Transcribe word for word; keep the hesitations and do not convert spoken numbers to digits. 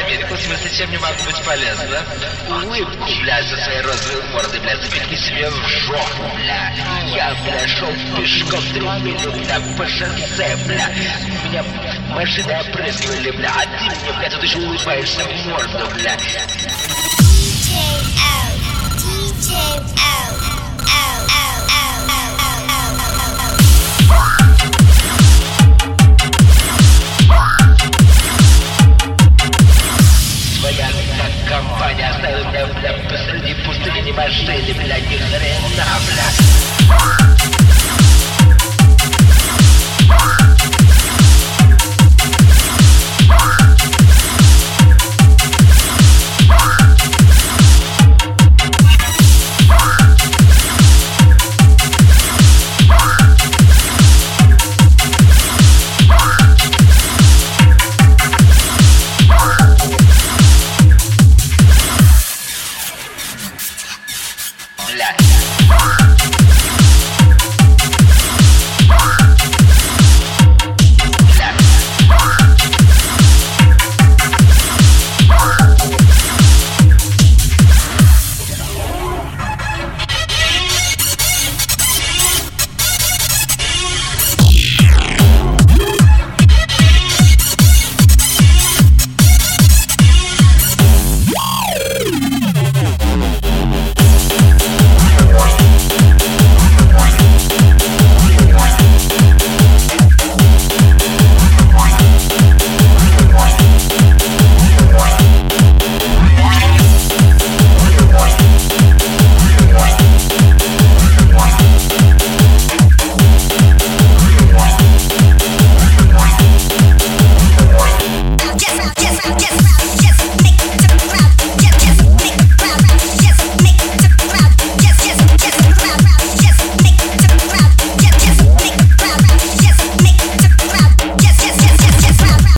Америку, в смысле, чем не могу быть полезна? Улыбку, блядь, со своей розовой мордой, блядь, запекли себе в жопу, бля. Я, бля, шел пешком три минуты, бля, по шоссе, бля. Меня машины опрыскивали, бля, а ты мне, бля, тут еще улыбаешься в морду, бля. Компания оставила меня, бля, посреди пустыни машины, бля, ни хрена, бля.